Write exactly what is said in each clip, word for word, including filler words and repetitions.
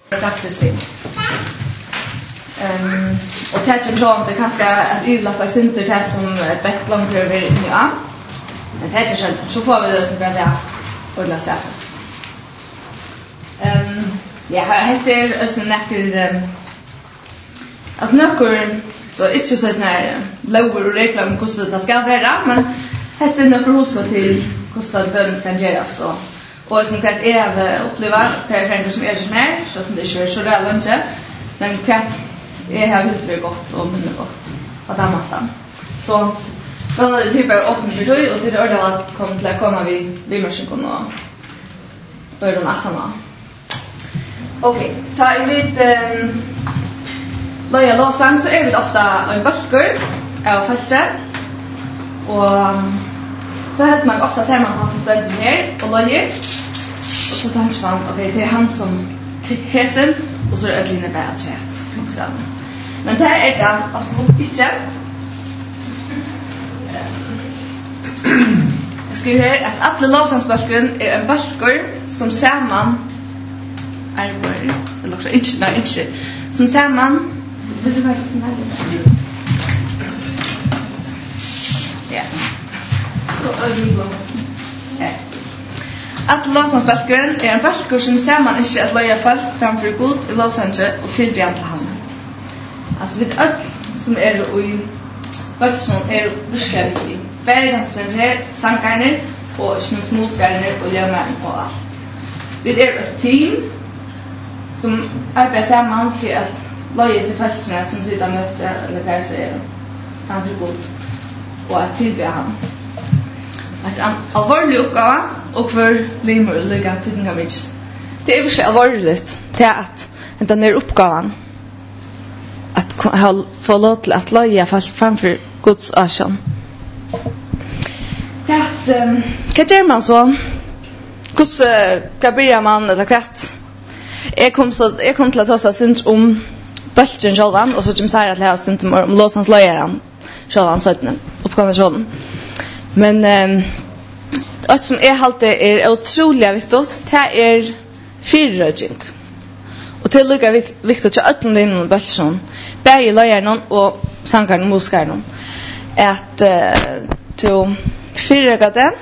Faktiskt det. Ehm och kanske från det kanske att illa för synter test som ett backlog över in ja. Men det är ju så får vi det så bra där. Och la sig. Ehm ja, jag heter alltså näcker alltså näcker då är inte så såna lower och regler om hur det ska vara, men heter näcker hos till kostar det kan göras och och som kvart är uppleva till fränder som är så här så som det kör så där lunch men kvart är har det gott och men gott att damma så då är det bara öppna för dig och till det ordet att komma till att komma vi vi måste kunna börja nachna. Okej, så är det Loja Låsang så är det ofta en basker av fältet och så hade man ofta ser man han som ställer sig här och Loja och så tar han okej det är han som hästen och så är det lite bad chat också. Men det är det absolut inte. Jag skriver här att alla låsangsbaskren är en basker som samman är vår eller också inte nej inte som samman vet du vad det är ja så är det här att låsangsbaskren är en basker som samman inte att löja folk framför god i låsange och tillbjörn till han alltså vid allt som är i vad som är virkelig viktig vägen som är sankarna och smusmuskarna och lämnar på allt vi är ett team som arbetar samman för att löja sig fältsna som sitter möte eller per sig framför god och att tillbjörn han alltså en allvarlig uppgave och för limor och lycka till den gammal det är inte allvarligt det är att den är uppgaven att få lov till att löja framför Guds ögon. Att um, vad gör man så? Hur ska börja man eller kvart? Jag kom så jag kom till att ta syns om bulten självan och så som säger att lära syns om låsans löjaren självan så att uppkommer sån. Men um, allt som är halt är otroligt viktigt. Det är fyrröjning. Och till lika viktigt att öppna den inom bulten. Bäge löjaren och sankarna och muskarna. Att uh, till fyrröga det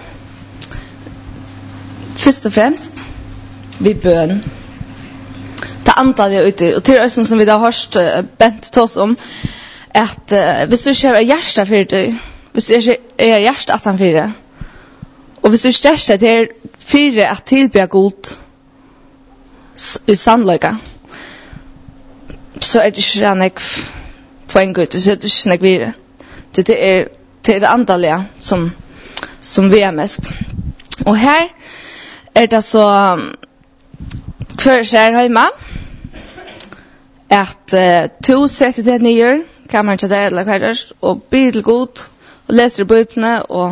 först och främst vi bön. Det antal jag ute och till östen som vi har hört uh, bent oss om att uh, hvis du kör hjärta för dig hvis du är hjärta att han fyra och hvis du största det är fyra att tillbe god i sannlöka så är det inte poäng ut så är det inte vidare det är det antaliga som som vi är mest och här är det så för sig hemma att uh, to sätter det ner kan man inte där eller och bil god och läser bibeln och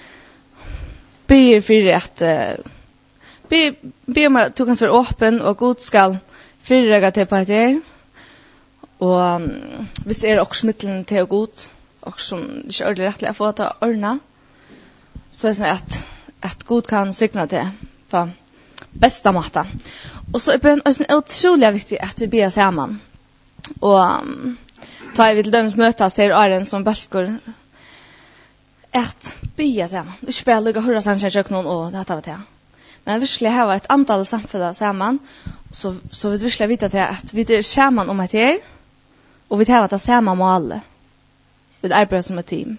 ber för att uh, be be om att du kan vara öppen och god skall förräga till på det och um, visst är det också mitten till god och som det är rättligt att få ta ordna så är det att att god kan signa det på bästa måte. Och så är det otroligt viktigt att vi ber samman. Och um, tar vi till döms mötas till åren som balkor att be samman. Vi ska bara lägga hurra sannsyn någon och det var det. Men vi skulle ha ett antal samfällen samman så så vi skulle veta till att vi är samman om att det och vi tar att det samma mål. Vi arbetar som ett team.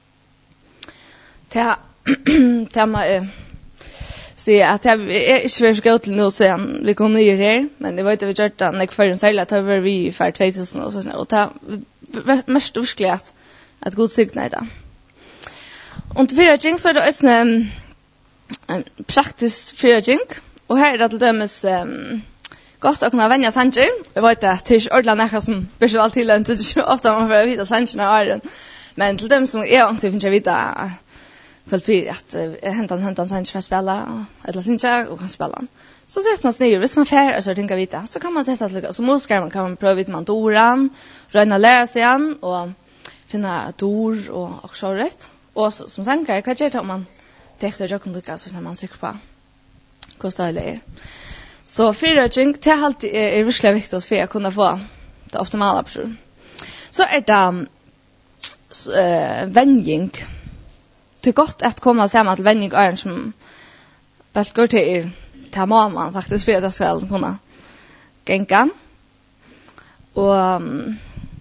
Ta tema är se att jag är inte så gå till nu sen vi kom ner här men det var inte vi gjort den jag för en sälja att över vi för tvåtusen och så och ta mest verkligen att att god signa det. Och för jag så är det en en praktisk förjing och här är det till dömes um, gott att kunna vänja sanger. Jag vet att det är ordentligt näka som visual till inte så ofta man får vita sangerna är den. Men till dem som är inte finns jag vita för att hämta hämta sanger för att spela eller synja och kan spela. Så sätter man ner hvis man fär så tänker vita så kan man sätta lite så måste man kan man pröva vita man doran, röna läsa igen och finna dor och också rätt. Och så, som sanger kan jag ta man tekter jag kan lyckas så när man sikker på. Kostar det. Så fyrröjning, det är alltid är, är virkelig viktigt för att kunna få det optimala person. Så är det äh, vänjning. Det är gott att komma samman till vänjning är som bäst går till er till mamman faktiskt för att jag ska kunna gänka. Och um,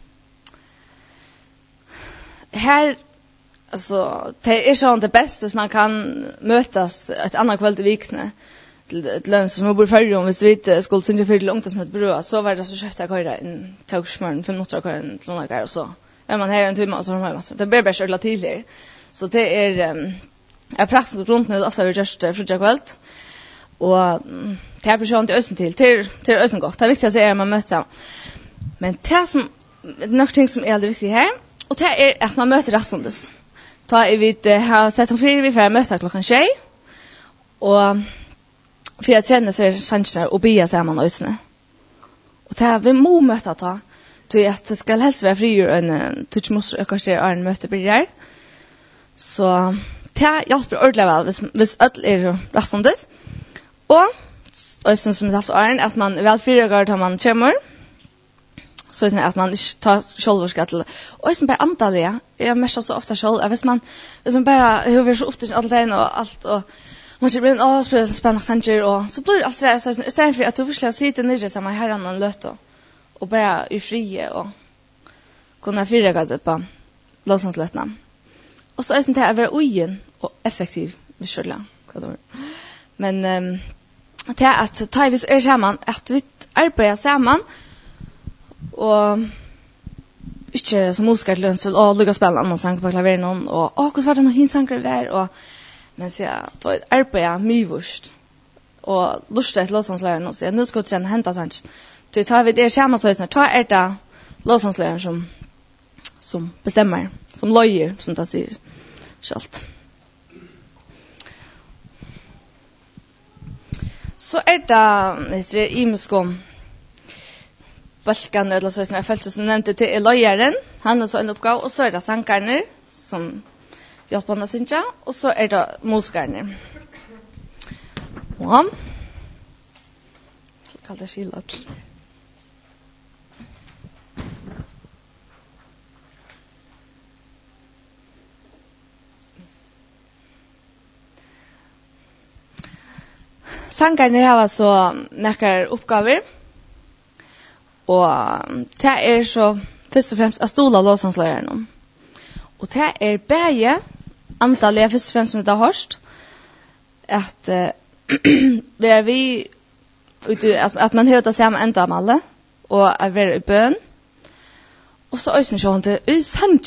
här alltså det är så det bästa som man kan mötas ett annat kväll i vikne till löns som bor förr om vi vet skulle inte för långt som ett bröd så var det så kött jag köra en tågsmörn fem minuter köra en långa och så är man här en timme så har man det blir bara köra till här så det är um, jag pratar runt nu ofta vi just för jag kväll och det är person till östen till till till östen gott det är viktigt att säga man möter men det som någonting som är väldigt viktigt här och det är att man möter rasondes ta i vid har sett om fyra vi för att möta klockan tjej och för att känna sig chanser och bia samman ösne och det vi må möta ta till att det ska helst vara fri och en touch måste jag kanske är en möte blir så det hjälper ordentligt väl hvis, hvis öll är rasondes och ösne som det har så är att man väl fyra gånger tar man kommer så är det att man inte tar självskatt till och som bara antalliga jag mest så ofta själv hvis man hvis man bara hur så upp till allt det och allt och man ska bli åh spela spännande sanger och så blir det alltså så istället för att du försöker sitta ner samma herran och löta och bara i frie och kunna fyra gånger på låtsanslättna och så är det att vara ojen och effektiv med själva men um, det är att ta vis är samman att vi arbetar samman och inte som musikar till löns och lugga spela annan sang på klaveren och åh hur var det någon hinsanger där och men så jag tog ett arbete myvurst och lustigt låtsanslären och så nu ska jag hämta sånt så tar vi det samma så här ta är det låtsanslären som som bestämmer som lojer som det säger självt så är det det är imskom Balkan eller så såna fält som nämnde till Elojaren han har så en uppgåva och så är det sankarna som hjälper oss synja och så är det musikerna. Ja. Så kallar det skillat. Sankarna har så några uppgifter. Och det är så först och främst att stola låtsanslären. Och det är bäge antallet först och främst som det har hörst att äh, det är vi att man hör det samma ändamål och är väldigt i bön och så är det så att det är sant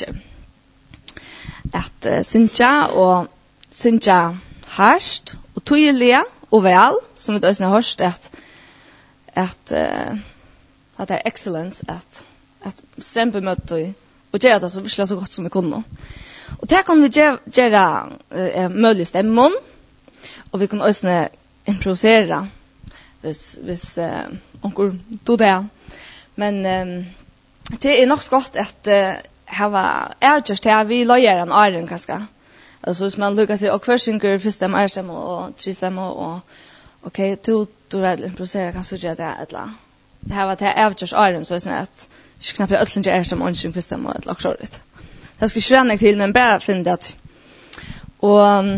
att äh, synja och synja hörst och tydliga och väl som det är hörst att att äh, att det är excellence att att stämpa mot och och göra det så visst så gott som vi kunde. Och där kan vi göra eh möjligt stämmon och vi kan också improvisera vis vis eh onkel då där. Men eh, det är nog gott att eh, ha är just det vi lojar en iron kaska. Alltså så man lukar sig och försinker första marsem och trisam och okej to to rädd improvisera kan så göra det alla. Det här var det är just iron så är det att knappt jag öllsen är som onkel första mål och så det. Jag ska skräna till men bara finna att och um,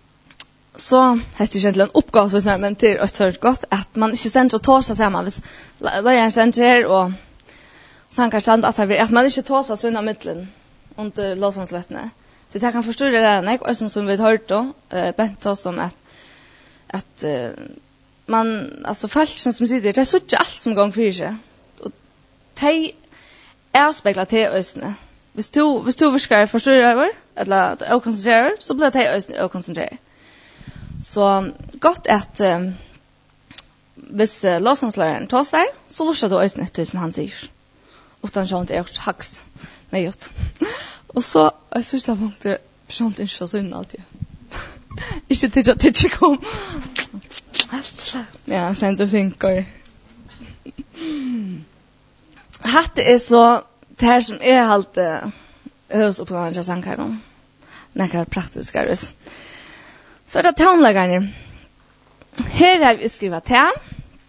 så heter det egentligen uppgåva så snart men det är så gott att man inte sen så tar sig samman vis lägger center och sen kanske att att man inte tar sig såna mitten under låtsanslättne. Så det kan förstå det där nej och som vi har hört då eh bent oss som att att uh, man alltså folk som sitter det är så allt som gång för sig och te är speglat till ösne. Hvis du hvis du viskar forstår eller att koncentrera så blir det ösne och koncentrera. Så gott att um, hvis uh, låtsanslären tar sig så lustar du ösne till som han säger. Utan sånt är också hax. Nej gjort. Och så jag syns det punkter sånt inte så synd alltid. Inte till att det kom. Ja, sen du tänker. Hatt är så det här som är halt huvuduppgåvan jag sankar dem. Några praktiska rus. Så det tonläggarna. Här har vi skrivit här.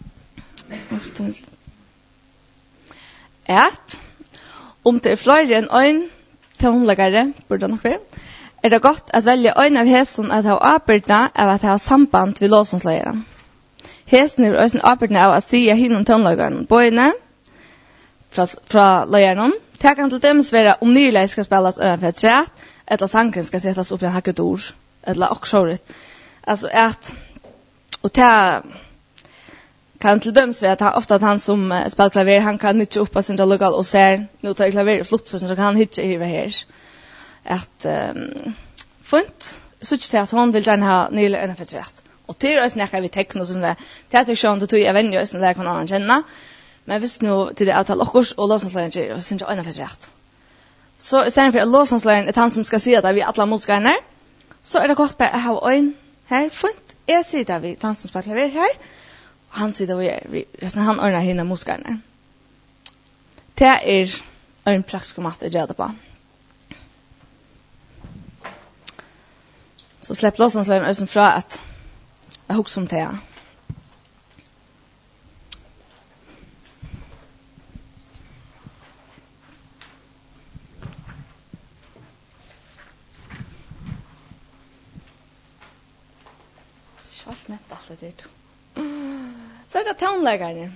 At om det er flere enn en tonleggere, burde det nok være, er det godt at velge en av hesten at ha arbeidene av at ha samband ved låsensleieren. Hesten er også arbeidene av å si hinnom tonleggeren bøyene fra, fra leieren. Det kan til dømes være om nylig skal spilles ørenfor et rett, eller sangren skal settes opp i en hakket ord, eller akkurat. Altså at, og det kan til dømes være at han, ofte at han som uh, spiller klaver, han kan hitje opp av sin lokal og ser, nå tar jeg klaver i flott, så kan han hitje i her. At, um, funnt, så ikke til at hun vil gjerne ha nylig ørenfor et rett. Og til å snakke vi tekn og sånn der, til at jeg skjønner til jeg venner og sånn der kan han kjenne, men hvis nå til det avtale okkurs og låsensleieren sier, så synes jeg øynene for rett. Så i stedet for at låsensleieren er han som skal si at vi er alle musikerne, så er det godt bare å ha øyn her, funnt. Jeg sier det vi, han som spiller klaver her, og han sier det vi er, resten han øyner henne musikerne. Det er en praktisk måte jeg gjør det på. Så slipp låsensleieren øyne fra at jeg husker om det. Snett alt det. Så er det tonleggerne.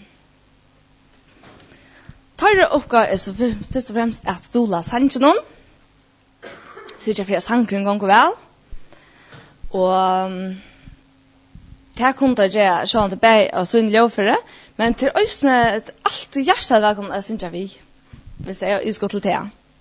Tar oppgave er så først og fremst at stola sangen. Så ikke for at sangen ganger vel. Og um, det kunne jeg gjøre sånn til beg og så inn i lovføre. Men til øyne, alt hjertet velkommen, jeg synes jeg vi. Hvis det er i skott til det.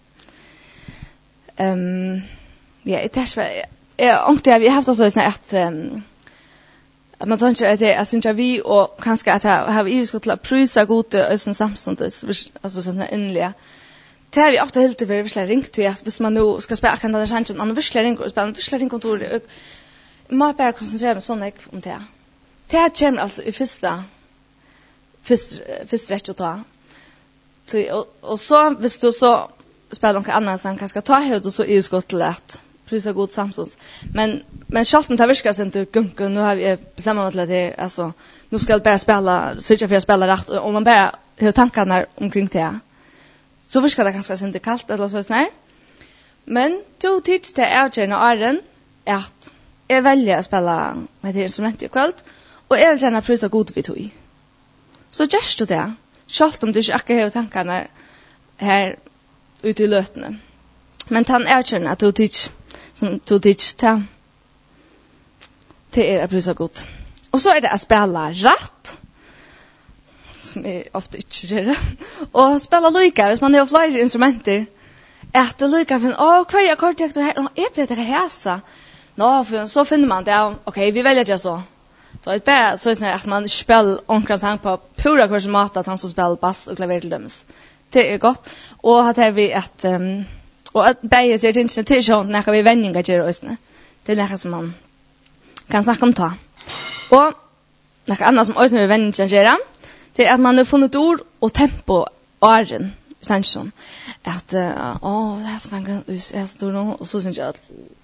Um, ja, det er ikke jeg, vi har haft også sånn at um, at man tänker att det är syns vi och kanske att ha vi ska till prisa gode ösen samstundes alltså såna inliga. Det har vi ofta helt det vill ringt till att hvis man nu ska spela kan det chansen andra vill ringa och spela vill ringa kontor man bara koncentrera mig såna om det. Det här kommer alltså i första först först rätt att ta. Så och så hvis du så spelar något annat sen kanske ta hud och så är ju skott lätt. Prisa god samsons. Men men schatten tar viska sen till gunken. Nu har vi bestämt att det alltså nu ska jag bara spela så jag får spela rätt och man bara hur tankarna omkring det. Så viska det kanske sen det kallt eller så snär. Men to teach det är ju när att jag väljer att spela med det instrumentet i kväll och jag vill gärna prisa god vid tog. Så just det där. Schalt om du inte har tankarna här ute i lötene. Men han erkänner att du teach som du teach ta. Det är prisa gott. Och så är det att spela rätt. Som är ofta inte gör. Och spela lika, hvis man har flera instrumenter. Att det lika för åh, kvar jag kort jag här. Är det det här så? Nå, för så finner man det. Okej, vi väljer det så. Så det är bara så är att man spelar omkring sang på pura kurs mat att han så spelar bass och klaver till döms. Det är gott. Och att vi att um, och att bäja sig inte till sånt när vi vändningar gör oss. Det är något som man kan snacka om ta. Och något annat som också vi vändningar gör det är att man har funnit ord och tempo och åren sannsjon at uh, åh, det er sangen jeg står nå og så synes jeg at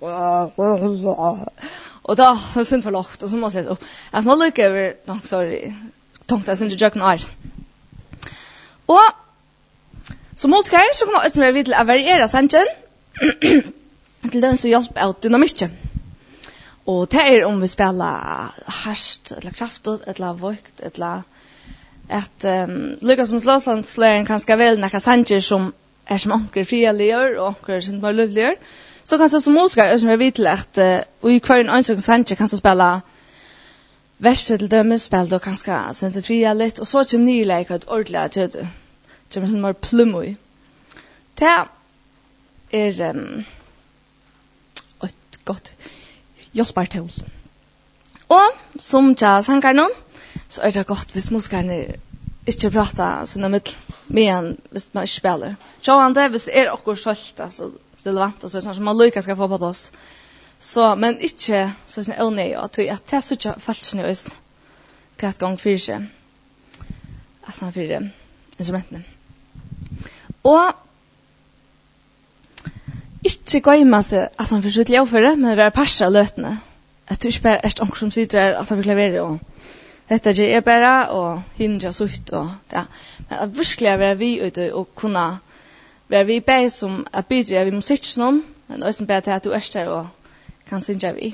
og da er det for lagt og så må jeg sette opp at man lykker over no, sorry tungt jeg synes jeg jøkken er og som musiker så kan man også være vidt til å variere sannsjon til den som hjelper av dynamikken og det er om vi spiller hardt eller kraftigt eller vøkt eller at um, Lukas som slåslandslæren kan skal vel nekka sanger som er som onker frialier og onker som bare løvlier så kan så som musiker er som er vidt til at uh, i hver en ønske sanger kan så spela verset til dømme spil og kan skal sende fria litt og så kommer nye leik et ordentlig at det kommer sånn mer plummo i det er um, et godt hjelpartål og som tja sanger noen så er det godt hvis musikerne ikke prater sånn med men hvis man ikke spiller. Så han det hvis det er akkurat skjølt, altså relevant, og så sånn som man lykker skal få på oss. Så, men ikke så sånn å nøye, at det er så ikke falsk nøye også hva et gang fyrir seg. At han fyrir instrumentene. Og ikke gå i med seg at han fyrir seg for det, men være parsa løtene. At du ikke bare er akkurat som sitter her, at han vil klavere og detta ger jag bara och hindra sutt och ja. Men att verkligen vara vi ute och kunna vara vi bäst som att bidra vid musiken, men också bara till att du är där och kan synja vi.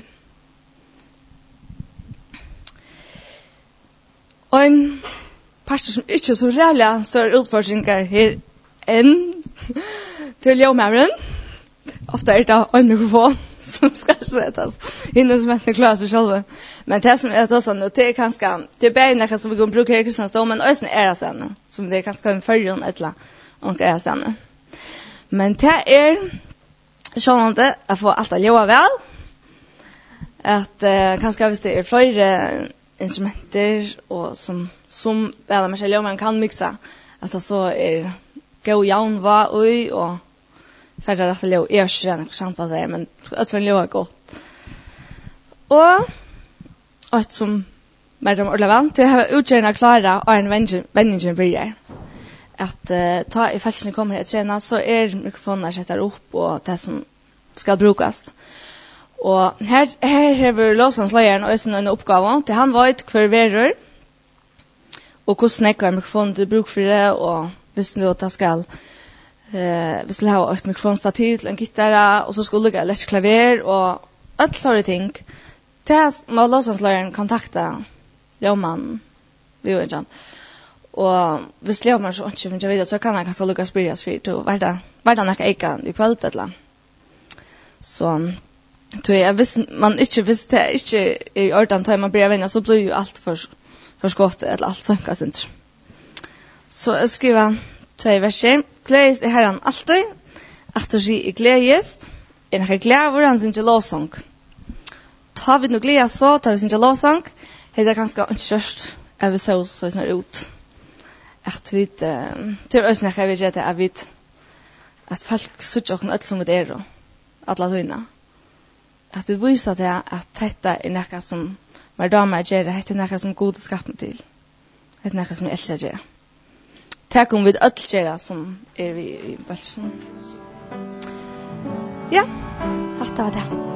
Och en pastor som inte är så rävliga större utfordringar här än till Jomaren. Ofta är det en mikrofon som ska sättas in som inte klarar sig själva. Men det som är också nu, det är ganska, det är bättre som vi kan bruka i kristna stå, men också är det sen, som det är ganska en förrjön eller och är sen. Men det är sjönande att få allt att leva väl. Att eh, kanske visst det är flera instrumenter och som som väl med själva man kan mixa att det så är gå jaun va oj och färra att leva är sjön exempel där men att för leva gott. Och att som med de relevant det har utgärna klara och en vändningen börjar. Att uh, ta i fältsen kommer att tjäna så är mikrofonerna sätter upp och det som ska brukas. Och här här har vi låtsanslägaren och är en uppgave till han vet för veror och hur snäckar mikrofonen till bruk för det och visst nu att det ska eh vi skulle ha ett mikrofonstativ till en gitarr och så skulle det lätt klaver och allt sådana ting. Det må låtsanslägaren kontakta Johan vi vet inte. Och hvis lever man så inte men jag vet så kan jag kanske lucka spirias för till varda varda några eka i kväll eller så då jag visst man inte visste inte i ordan tar man blir vänner så blir ju allt för för skott eller allt så kanske inte så jag skriver två verser glädjes är herran alltid att du är glädjes är en glädje han sin lovsång tar vi nu glädje så tar vi sin lovsång det är ganska först är vi så så snart ut att vi till oss när vi vet att vi att folk söker och allt som det är då alla vinna att du visar det att detta är något som var damer gör det är något som god skapar till det är något som älskar det tack om vi allt gör som är vi i bälsen ja, tack det var det